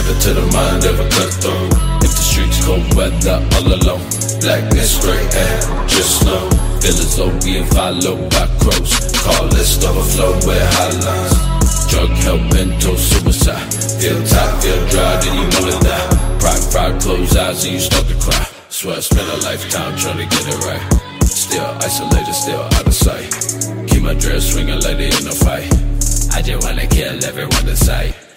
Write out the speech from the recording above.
Never to the mind of a cutthroat. If the streets cold weather all alone, blackness, gray and just snow. Feel as though being followed by crows. Call list overflow with highlights. Drug help, mental suicide. Feel tight, feel dry, then you wanna die. Pride, pride, close eyes and you start to cry. Swear I spent a lifetime trying to get it right. Still isolated, still out of sight. Keep my dress swinging like they in a fight. I just wanna kill everyone in sight.